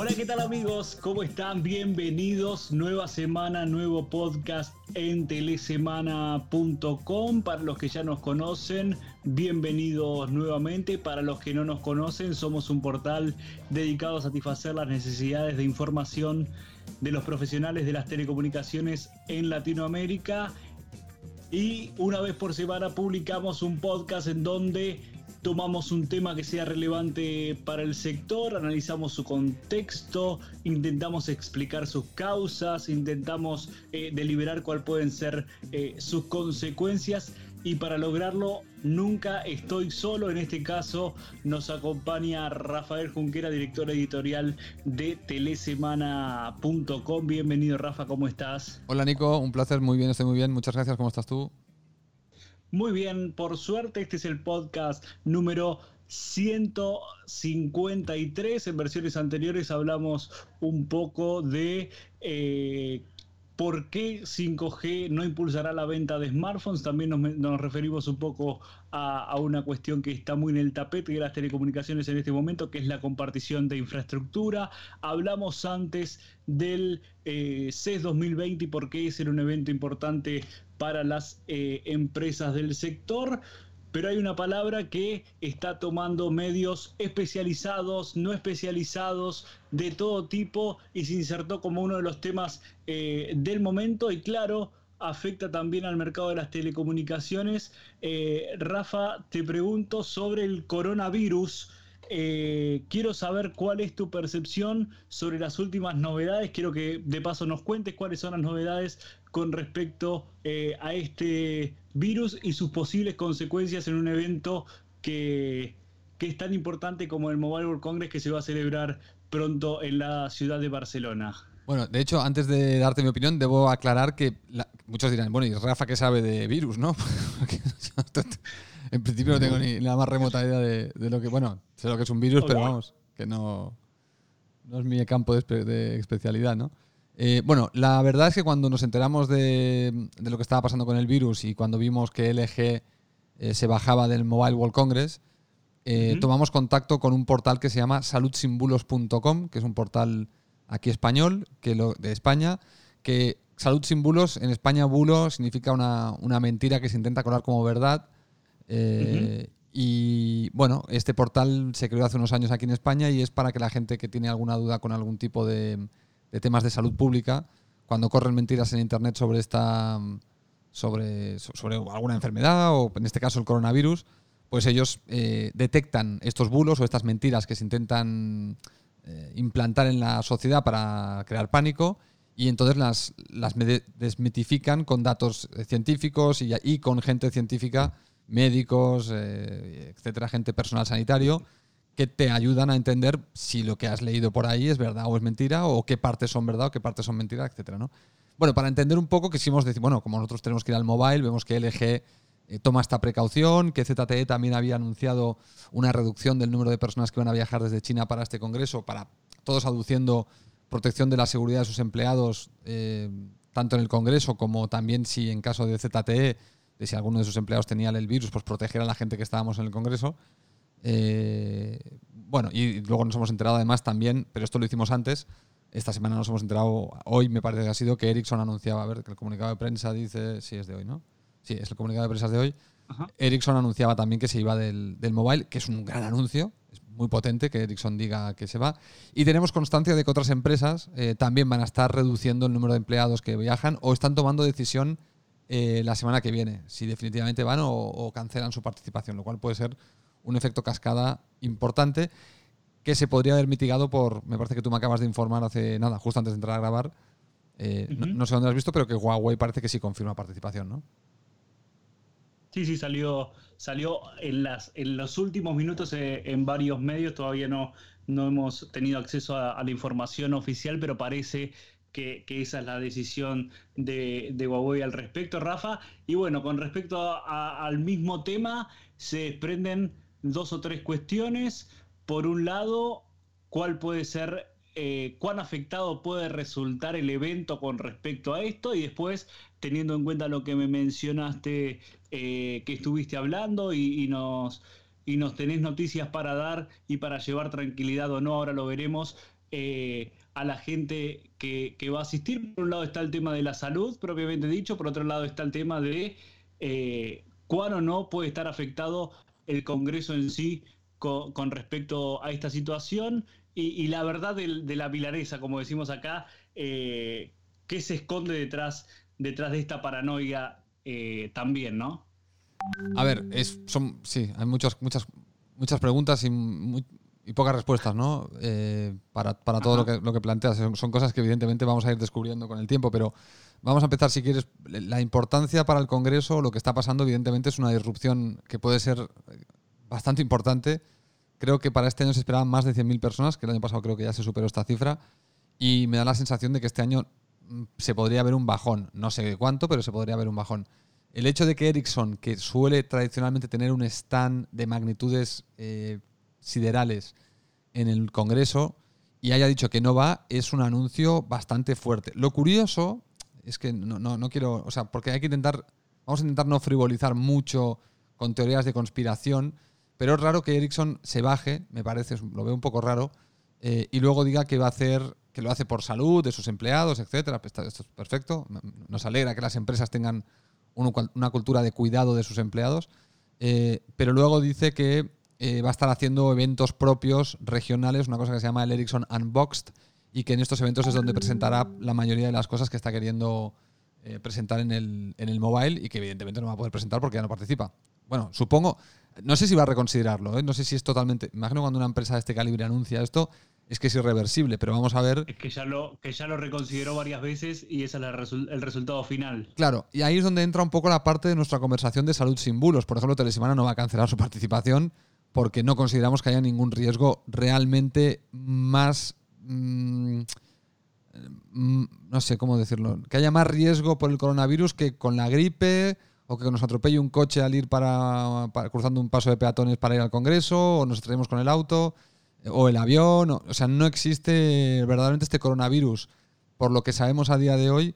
Hola, ¿qué tal amigos? ¿Cómo están? Bienvenidos. Nueva semana, nuevo podcast en telesemana.com. Para los que ya nos conocen, bienvenidos nuevamente. Para los que no nos conocen, somos un portal dedicado a satisfacer las necesidades de información de los profesionales de las telecomunicaciones en Latinoamérica. Y una vez por semana publicamos un podcast en donde tomamos un tema que sea relevante para el sector, analizamos su contexto, intentamos explicar sus causas, intentamos deliberar cuáles pueden ser sus consecuencias, y para lograrlo nunca estoy solo. En este caso nos acompaña Rafael Junquera, director editorial de telesemana.com. Bienvenido, Rafa, ¿cómo estás? Hola Nico, un placer, muy bien, estoy muy bien, muchas gracias, ¿cómo estás tú? Muy bien, por suerte este es el podcast número 153. En versiones anteriores hablamos un poco de por qué 5G no impulsará la venta de smartphones. También nos referimos un poco a una cuestión que está muy en el tapete de las telecomunicaciones en este momento, que es la compartición de infraestructura. Hablamos antes del CES 2020 y por qué ese era un evento importante para las empresas del sector. Pero hay una palabra que está tomando medios especializados, no especializados, de todo tipo, y se insertó como uno de los temas del momento, y claro, afecta también al mercado de las telecomunicaciones. Rafa, te pregunto sobre el coronavirus. Quiero saber cuál es tu percepción sobre las últimas novedades. Quiero que de paso nos cuentes cuáles son las novedades con respecto a este virus y sus posibles consecuencias en un evento que es tan importante como el Mobile World Congress, que se va a celebrar pronto en la ciudad de Barcelona. Bueno, de hecho, antes de darte mi opinión, debo aclarar que muchos dirán, bueno, ¿y Rafa qué sabe de virus, no? En principio no tengo ni la más remota idea de lo que... Bueno, sé lo que es un virus, pero vamos, que no es mi campo de especialidad, ¿no? Bueno, la verdad es que cuando nos enteramos de lo que estaba pasando con el virus y cuando vimos que LG se bajaba del Mobile World Congress, tomamos contacto con un portal que se llama saludsinbulos.com, que es un portal aquí español, de España, que salud sin bulos, en España bulo significa una mentira que se intenta colar como verdad. Y bueno, este portal se creó hace unos años aquí en España y es para que la gente que tiene alguna duda con algún tipo de temas de salud pública, cuando corren mentiras en internet sobre alguna enfermedad o en este caso el coronavirus, pues ellos detectan estos bulos o estas mentiras que se intentan implantar en la sociedad para crear pánico, y entonces las desmitifican con datos científicos y con gente científica, médicos, etcétera, gente personal sanitario, que te ayudan a entender si lo que has leído por ahí es verdad o es mentira, o qué partes son verdad o qué partes son mentira, etcétera, ¿no? Bueno, para entender un poco, quisimos decir, bueno, como nosotros tenemos que ir al mobile, vemos que LG toma esta precaución, que ZTE también había anunciado una reducción del número de personas que van a viajar desde China para este congreso, para todos aduciendo protección de la seguridad de sus empleados, tanto en el congreso como también si en caso de ZTE, de si alguno de sus empleados tenía el virus, pues proteger a la gente que estábamos en el congreso. Bueno, y luego nos hemos enterado además también, pero esto lo hicimos antes, esta semana nos hemos enterado, hoy me parece que ha sido, que Ericsson anunciaba, a ver, que el comunicado de prensa dice, sí, es de hoy, ¿no? Sí, es el comunicado de prensa de hoy. Ajá. Ericsson anunciaba también que se iba del mobile, que es un gran anuncio, es muy potente que Ericsson diga que se va. Y tenemos constancia de que otras empresas también van a estar reduciendo el número de empleados que viajan o están tomando decisión la semana que viene, si definitivamente van o cancelan su participación, lo cual puede ser un efecto cascada importante que se podría haber mitigado me parece que tú me acabas de informar hace nada, justo antes de entrar a grabar, no sé dónde lo has visto, pero que Huawei parece que sí confirma participación, ¿no? Sí, salió en los últimos minutos en varios medios. Todavía no hemos tenido acceso a la información oficial, pero parece que esa es la decisión de Huawei al respecto, Rafa. Y bueno, con respecto al mismo tema, se desprenden dos o tres cuestiones. Por un lado, ¿cuál puede ser, cuán afectado puede resultar el evento con respecto a esto? Y después, teniendo en cuenta lo que me mencionaste, que estuviste hablando y nos tenés noticias para dar y para llevar tranquilidad o no, ahora lo veremos, a la gente que va a asistir. Por un lado está el tema de la salud, propiamente dicho, por otro lado está el tema de cuán o no puede estar afectado el Congreso en sí con respecto a esta situación y la verdad de la milanesa, como decimos acá, qué se esconde detrás de esta paranoia también, ¿no? A ver, sí, hay muchas preguntas y pocas respuestas, ¿no? Para todo lo que planteas. Son cosas que evidentemente vamos a ir descubriendo con el tiempo, pero vamos a empezar, si quieres. La importancia para el Congreso, lo que está pasando, evidentemente, es una disrupción que puede ser bastante importante. Creo que para este año se esperaban más de 100.000 personas, que el año pasado creo que ya se superó esta cifra, y me da la sensación de que este año se podría ver un bajón. No sé cuánto, pero se podría ver un bajón. El hecho de que Ericsson, que suele tradicionalmente tener un stand de magnitudes siderales en el Congreso, y haya dicho que no va, es un anuncio bastante fuerte. Lo curioso es que no quiero, o sea, porque hay que vamos a intentar no frivolizar mucho con teorías de conspiración, pero es raro que Ericsson se baje, me parece, lo veo un poco raro, y luego diga que va a hacer, que lo hace por salud de sus empleados, etcétera. Esto es perfecto. Nos alegra que las empresas tengan una cultura de cuidado de sus empleados, pero luego dice que va a estar haciendo eventos propios regionales, una cosa que se llama el Ericsson Unboxed, y que en estos eventos es donde presentará la mayoría de las cosas que está queriendo presentar en el mobile, y que evidentemente no va a poder presentar porque ya no participa. Bueno, supongo, no sé si va a reconsiderarlo, ¿eh? No sé si es totalmente, imagino cuando una empresa de este calibre anuncia esto, es que es irreversible, pero vamos a ver. Es que ya lo reconsideró varias veces y ese es el resultado final. Claro, y ahí es donde entra un poco la parte de nuestra conversación de salud sin bulos. Por ejemplo, Telesemana no va a cancelar su participación porque no consideramos que haya ningún riesgo realmente más... no sé cómo decirlo. Que haya más riesgo por el coronavirus que con la gripe, o que nos atropelle un coche al ir para cruzando un paso de peatones para ir al Congreso, o nos estrellemos con el auto, o el avión. O sea, no existe verdaderamente este coronavirus. Por lo que sabemos a día de hoy,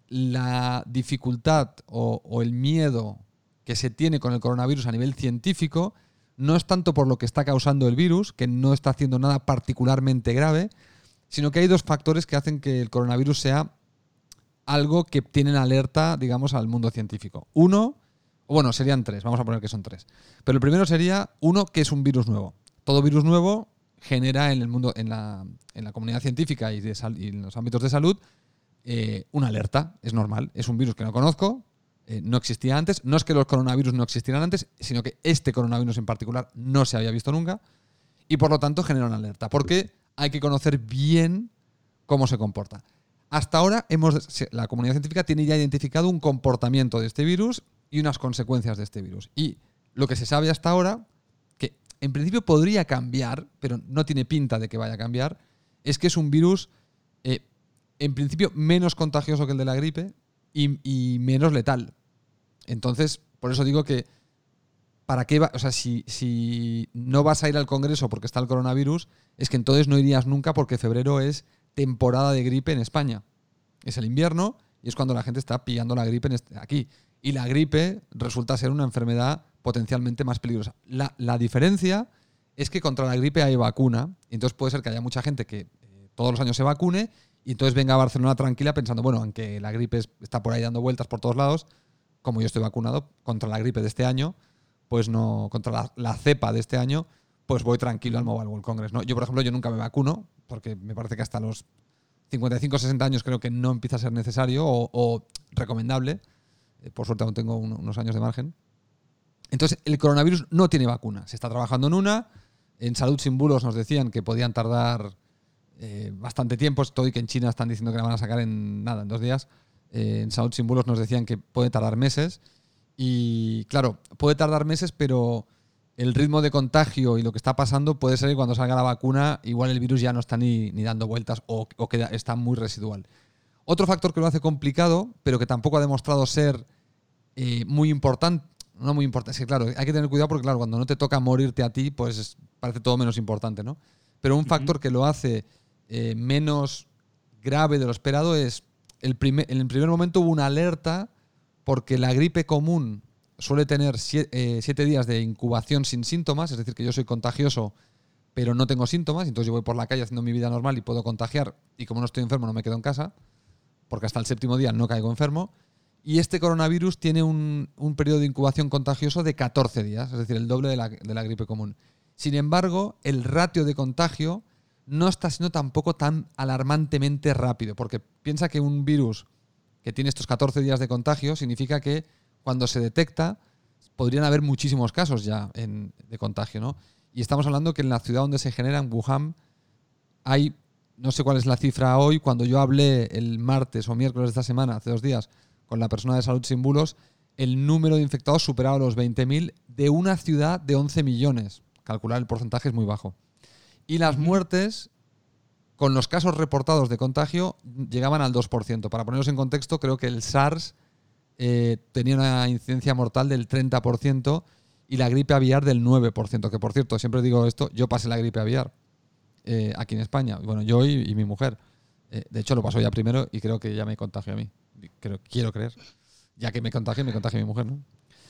la dificultad o el miedo que se tiene con el coronavirus a nivel científico no es tanto por lo que está causando el virus, que no está haciendo nada particularmente grave, sino que hay dos factores que hacen que el coronavirus sea algo que tienen alerta, digamos, al mundo científico. Uno, bueno, serían tres, vamos a poner que son tres. Pero el primero sería, uno, que es un virus nuevo. Todo virus nuevo genera en el mundo, en la comunidad científica y en los ámbitos de salud, una alerta. Es normal, es un virus que no conozco, no existía antes. No es que los coronavirus no existieran antes, sino que este coronavirus en particular no se había visto nunca, y por lo tanto genera una alerta, porque hay que conocer bien cómo se comporta. Hasta ahora la comunidad científica tiene ya identificado un comportamiento de este virus y unas consecuencias de este virus. Y lo que se sabe hasta ahora, que en principio podría cambiar, pero no tiene pinta de que vaya a cambiar, es que es un virus en principio menos contagioso que el de la gripe y menos letal. Entonces, por eso digo que ¿para qué va? O sea, si no vas a ir al Congreso porque está el coronavirus, es que entonces no irías nunca, porque febrero es temporada de gripe en España. Es el invierno y es cuando la gente está pillando la gripe aquí. Y la gripe resulta ser una enfermedad potencialmente más peligrosa. La diferencia es que contra la gripe hay vacuna, y entonces puede ser que haya mucha gente que todos los años se vacune y entonces venga a Barcelona tranquila pensando, bueno, aunque la gripe está por ahí dando vueltas por todos lados, como yo estoy vacunado contra la gripe de este año, pues no, contra la cepa de este año, pues voy tranquilo al Mobile World Congress, ¿no? Yo, por ejemplo, nunca me vacuno, porque me parece que hasta los 55 o 60 años creo que no empieza a ser necesario o recomendable. Por suerte aún tengo unos años de margen. Entonces, el coronavirus no tiene vacuna. Se está trabajando en una. En Salud Sin Bulos nos decían que podían tardar bastante tiempo. Estoy que en China están diciendo que la van a sacar en 2 días. En Salud Sin Bulos nos decían que puede tardar meses. Y claro, puede tardar meses, pero el ritmo de contagio y lo que está pasando puede ser que cuando salga la vacuna igual el virus ya no está ni dando vueltas o que está muy residual. Otro factor que lo hace complicado, pero que tampoco ha demostrado ser muy importante, no muy importante, es que claro, hay que tener cuidado porque claro, cuando no te toca morirte a ti, pues parece todo menos importante, ¿no? Pero un factor que lo hace menos grave de lo esperado es, en el primer momento hubo una alerta porque la gripe común suele tener 7 días de incubación sin síntomas, es decir, que yo soy contagioso, pero no tengo síntomas, entonces yo voy por la calle haciendo mi vida normal y puedo contagiar, y como no estoy enfermo no me quedo en casa, porque hasta el 7º día no caigo enfermo. Y este coronavirus tiene un periodo de incubación contagioso de 14 días, es decir, el doble de la gripe común. Sin embargo, el ratio de contagio no está siendo tampoco tan alarmantemente rápido, porque piensa que un virus que tiene estos 14 días de contagio significa que cuando se detecta podrían haber muchísimos casos ya de contagio, ¿no? Y estamos hablando que en la ciudad donde se genera, en Wuhan, hay, no sé cuál es la cifra hoy, cuando yo hablé el martes o miércoles de esta semana, hace 2 días, con la persona de Salud Sin Bulos, el número de infectados superaba los 20.000 de una ciudad de 11 millones. Calcular el porcentaje es muy bajo. Y las muertes, con los casos reportados de contagio, llegaban al 2%. Para poneros en contexto, creo que el SARS tenía una incidencia mortal del 30% y la gripe aviar del 9%. Que, por cierto, siempre digo esto, yo pasé la gripe aviar aquí en España. Bueno, yo y mi mujer. De hecho, lo pasó ella primero y creo que ya me contagió a mí. Quiero creer. Ya que me contagió mi mujer, ¿no?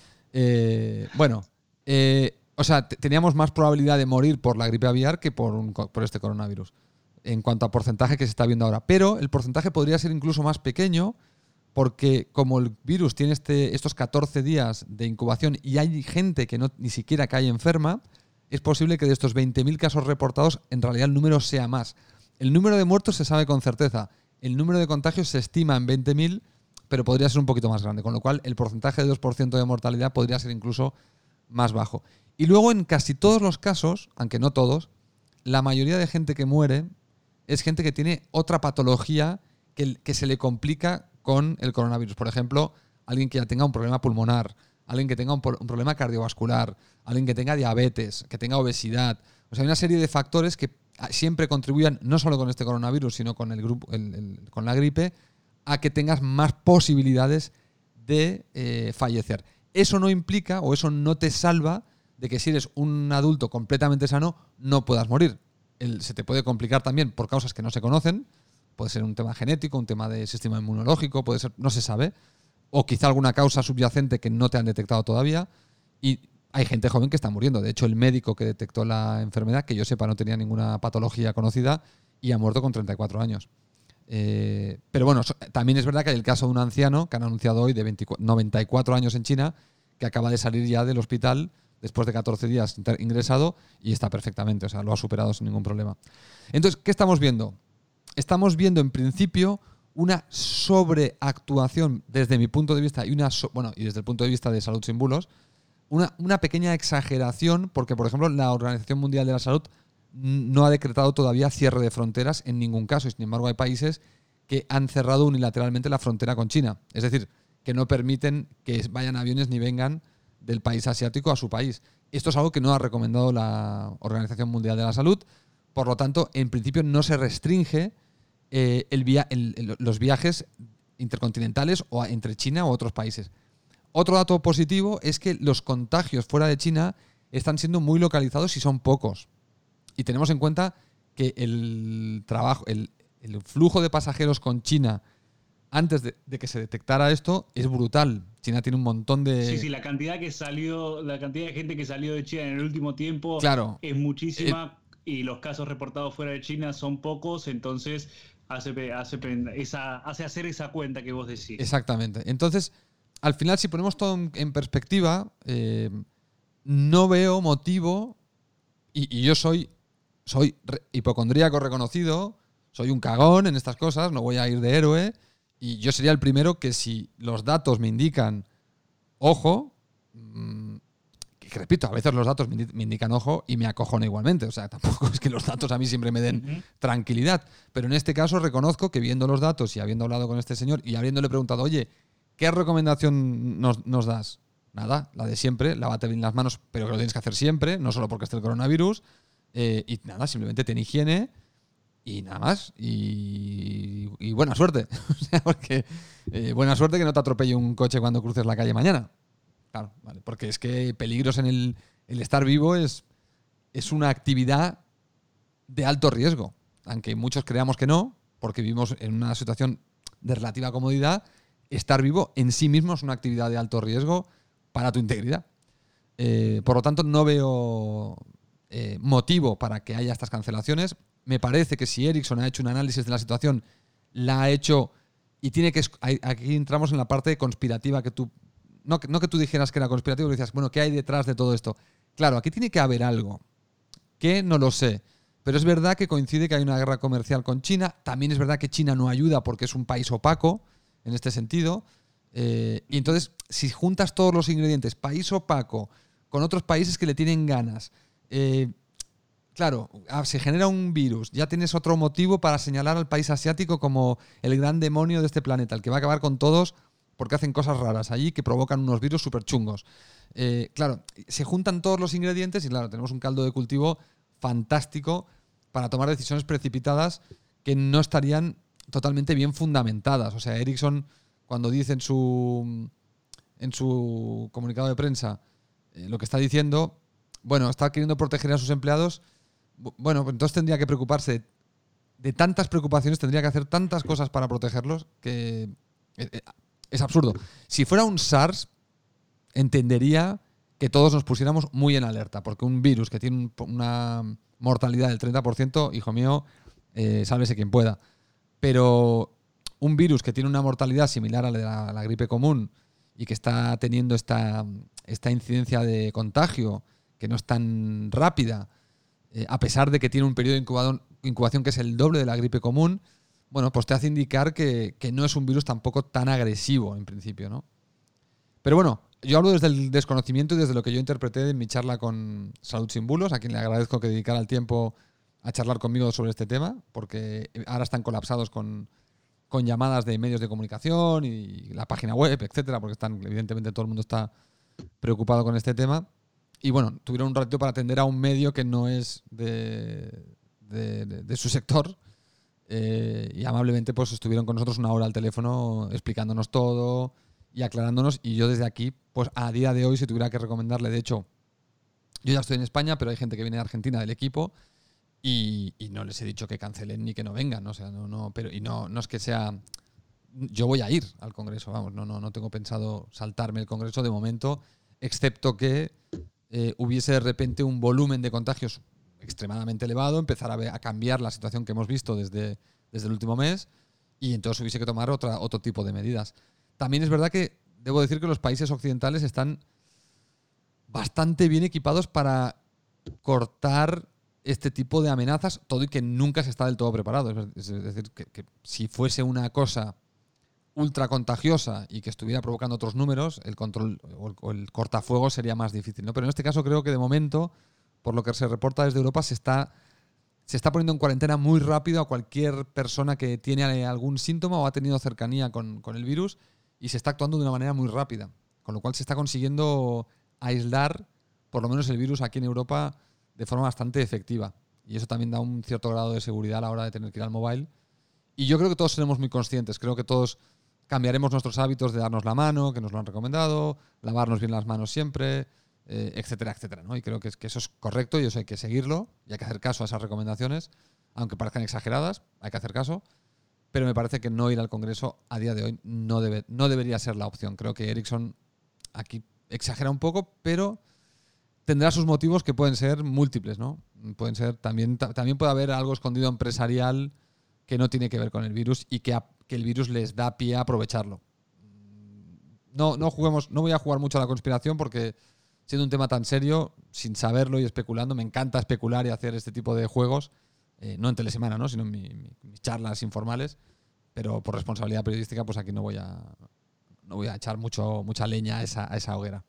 O sea, teníamos más probabilidad de morir por la gripe aviar que por este coronavirus, en cuanto a porcentaje que se está viendo ahora. Pero el porcentaje podría ser incluso más pequeño, porque como el virus tiene estos 14 días de incubación y hay gente que ni siquiera cae enferma, es posible que de estos 20.000 casos reportados, en realidad el número sea más. El número de muertos se sabe con certeza. El número de contagios se estima en 20.000, pero podría ser un poquito más grande, con lo cual el porcentaje de 2% de mortalidad podría ser incluso más bajo. Y luego en casi todos los casos, aunque no todos, la mayoría de gente que muere es gente que tiene otra patología que se le complica con el coronavirus. Por ejemplo, alguien que ya tenga un problema pulmonar, alguien que tenga un problema cardiovascular, alguien que tenga diabetes, que tenga obesidad. O sea, hay una serie de factores que siempre contribuyen, no solo con este coronavirus, sino con con la gripe, a que tengas más posibilidades de fallecer. Eso no implica, o eso no te salva de que si eres un adulto completamente sano no puedas morir. Se te puede complicar también por causas que no se conocen. Puede ser un tema genético, un tema de sistema inmunológico, puede ser, no se sabe. O quizá alguna causa subyacente que no te han detectado todavía. Y hay gente joven que está muriendo. De hecho, el médico que detectó la enfermedad, que yo sepa, no tenía ninguna patología conocida y ha muerto con 34 años. Pero bueno, también es verdad que hay el caso de un anciano que han anunciado hoy de 94 años en China, que acaba de salir ya del hospital después de 14 días ingresado y está perfectamente, o sea, lo ha superado sin ningún problema. Entonces, ¿qué estamos viendo? Estamos viendo, en principio, una sobreactuación desde mi punto de vista y desde el punto de vista de Salud Sin Bulos, una pequeña exageración, porque, por ejemplo, la Organización Mundial de la Salud no ha decretado todavía cierre de fronteras en ningún caso, y sin embargo hay países que han cerrado unilateralmente la frontera con China. Es decir, que no permiten que vayan aviones ni vengan del país asiático a su país. Esto es algo que no ha recomendado la Organización Mundial de la Salud. Por lo tanto, en principio no se restringe los viajes intercontinentales o entre China o otros países. Otro dato positivo es que los contagios fuera de China están siendo muy localizados y son pocos. Y tenemos en cuenta que el flujo de pasajeros con China antes de que se detectara esto es brutal. China tiene un montón de... Sí, la cantidad de gente que salió de China en el último tiempo, claro, es muchísima, y los casos reportados fuera de China son pocos, entonces hace hacer esa cuenta que vos decís. Exactamente. Entonces, al final, si ponemos todo en perspectiva, no veo motivo, y yo soy hipocondríaco reconocido, soy un cagón en estas cosas, no voy a ir de héroe, y yo sería el primero que, si los datos me indican ojo, que repito, a veces los datos me indican ojo y me acojono igualmente, o sea, tampoco es que los datos a mí siempre me den tranquilidad, pero en este caso reconozco que, viendo los datos y habiendo hablado con este señor y habiéndole preguntado, oye, ¿qué recomendación nos das? Nada, la de siempre, lávate bien las manos, pero que lo tienes que hacer siempre, no solo porque esté el coronavirus, y nada, simplemente ten higiene y nada más, y buena suerte. O sea, porque buena suerte que no te atropelle un coche cuando cruces la calle mañana. Claro, vale, porque es que peligros en el estar vivo es una actividad de alto riesgo, aunque muchos creamos que no, porque vivimos en una situación de relativa comodidad. Estar vivo en sí mismo es una actividad de alto riesgo para tu integridad. Por lo tanto, no veo motivo para que haya estas cancelaciones. Me parece que si Ericsson ha hecho un análisis de la situación, la ha hecho y tiene que... Aquí entramos en la parte conspirativa que tú... No que tú dijeras que era conspirativo, pero decías, bueno, ¿qué hay detrás de todo esto? Claro, aquí tiene que haber algo, que no lo sé. Pero es verdad que coincide que hay una guerra comercial con China. También es verdad que China no ayuda porque es un país opaco en este sentido. Y entonces, si juntas todos los ingredientes, país opaco, con otros países que le tienen ganas, claro, se genera un virus, ya tienes otro motivo para señalar al país asiático como el gran demonio de este planeta, el que va a acabar con todos porque hacen cosas raras allí que provocan unos virus súper chungos. Claro, se juntan todos los ingredientes y claro, tenemos un caldo de cultivo fantástico para tomar decisiones precipitadas que no estarían totalmente bien fundamentadas. O sea, Ericsson, cuando dice en su comunicado de prensa lo que está diciendo, bueno, está queriendo proteger a sus empleados. Bueno, pues entonces tendría que preocuparse de tantas preocupaciones, tendría que hacer tantas cosas para protegerlos que es absurdo. Si fuera un SARS, entendería que todos nos pusiéramos muy en alerta, porque un virus que tiene una mortalidad del 30%, hijo mío, sálvese quien pueda. Pero un virus que tiene una mortalidad similar a la gripe común y que está teniendo esta incidencia de contagio que no es tan rápida, a pesar de que tiene un periodo de incubación que es el doble de la gripe común, bueno, pues te hace indicar que no es un virus tampoco tan agresivo en principio, ¿no? Pero bueno, yo hablo desde el desconocimiento y desde lo que yo interpreté en mi charla con Salud Sin Bulos, a quien le agradezco que dedicara el tiempo a charlar conmigo sobre este tema, porque ahora están colapsados con llamadas de medios de comunicación y la página web, etcétera, porque evidentemente todo el mundo está preocupado con este tema. Y bueno, tuvieron un ratito para atender a un medio que no es de su sector. Y amablemente pues estuvieron con nosotros una hora al teléfono explicándonos todo y aclarándonos. Y yo desde aquí, pues a día de hoy, si tuviera que recomendarle, de hecho, yo ya estoy en España, pero hay gente que viene de Argentina del equipo y no les he dicho que cancelen ni que no vengan. O sea, no es que sea... Yo voy a ir al Congreso, vamos, no tengo pensado saltarme el Congreso de momento, excepto que hubiese de repente un volumen de contagios extremadamente elevado, empezar a cambiar la situación que hemos visto desde el último mes y entonces hubiese que tomar otro tipo de medidas. También es verdad que debo decir que los países occidentales están bastante bien equipados para cortar este tipo de amenazas, todo y que nunca se está del todo preparado. Es decir, que si fuese una cosa ultra contagiosa y que estuviera provocando otros números, el control o el cortafuego sería más difícil, ¿no? Pero en este caso creo que de momento, por lo que se reporta desde Europa, se está poniendo en cuarentena muy rápido a cualquier persona que tiene algún síntoma o ha tenido cercanía con el virus y se está actuando de una manera muy rápida, con lo cual se está consiguiendo aislar por lo menos el virus aquí en Europa de forma bastante efectiva. Y eso también da un cierto grado de seguridad a la hora de tener que ir al móvil. Y yo creo que todos seremos muy conscientes. Creo que todos cambiaremos nuestros hábitos de darnos la mano, que nos lo han recomendado, lavarnos bien las manos siempre, etcétera, etcétera, ¿no? Y creo que eso es correcto y eso hay que seguirlo y hay que hacer caso a esas recomendaciones, aunque parezcan exageradas, hay que hacer caso. Pero me parece que no ir al Congreso a día de hoy no debería ser la opción. Creo que Ericsson aquí exagera un poco, pero tendrá sus motivos que pueden ser múltiples, ¿no? Pueden ser también puede haber algo escondido empresarial que no tiene que ver con el virus y que el virus les da pie a aprovecharlo. No voy a jugar mucho a la conspiración porque siendo un tema tan serio, sin saberlo y especulando, me encanta especular y hacer este tipo de juegos, no en Telesemana, ¿no? Sino en mis charlas informales, pero por responsabilidad periodística, pues aquí no voy a echar mucha leña a esa hoguera.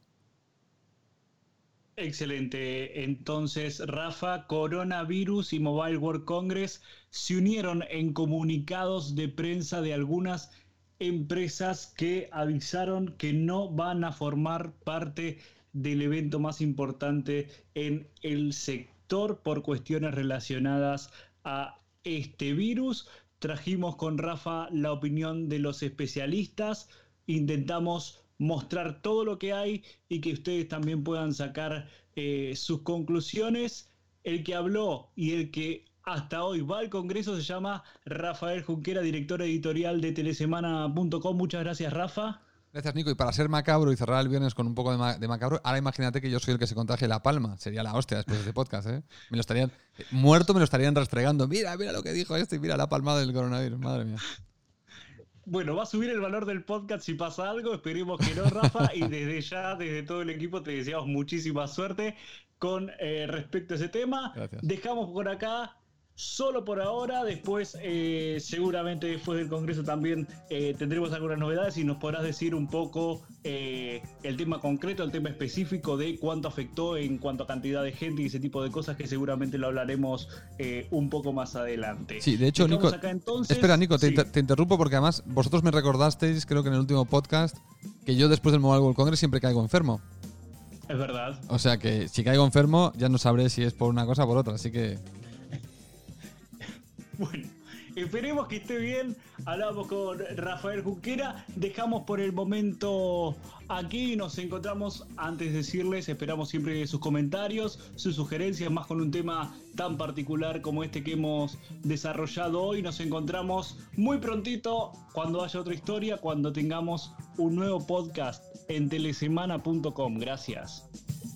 Excelente. Entonces, Rafa, Coronavirus y Mobile World Congress se unieron en comunicados de prensa de algunas empresas que avisaron que no van a formar parte del evento más importante en el sector por cuestiones relacionadas a este virus. Trajimos con Rafa la opinión de los especialistas, intentamos mostrar todo lo que hay y que ustedes también puedan sacar sus conclusiones. El que habló y el que hasta hoy va al Congreso se llama Rafael Junquera, director editorial de telesemana.com. Muchas gracias, Rafa. Gracias, Nico. Y para ser macabro y cerrar el viernes con un poco de macabro, ahora imagínate que yo soy el que se contagie la palma. Sería la hostia después de este podcast, ¿eh? Me lo estarían muerto, me lo estarían restregando. Mira lo que dijo este y mira la palmada del coronavirus. Madre mía. Bueno, va a subir el valor del podcast si pasa algo. Esperemos que no, Rafa. Y desde ya, desde todo el equipo, te deseamos muchísima suerte con respecto a ese tema. Gracias. Dejamos por acá. Solo por ahora, después seguramente después del Congreso también tendremos algunas novedades y nos podrás decir un poco el tema concreto, el tema específico de cuánto afectó en cuanto a cantidad de gente y ese tipo de cosas que seguramente lo hablaremos un poco más adelante. Sí, de hecho, Nico, acá, entonces, espera, Nico, sí. te interrumpo porque además vosotros me recordasteis, creo que en el último podcast, que yo después del Mobile World Congress siempre caigo enfermo. Es verdad. O sea que si caigo enfermo ya no sabré si es por una cosa o por otra, así que... Bueno, esperemos que esté bien. Hablamos con Rafael Junquera. Dejamos por el momento aquí. Nos encontramos, antes de decirles, esperamos siempre sus comentarios, sus sugerencias, más con un tema tan particular como este que hemos desarrollado hoy. Nos encontramos muy prontito cuando haya otra historia, cuando tengamos un nuevo podcast en telesemana.com. Gracias.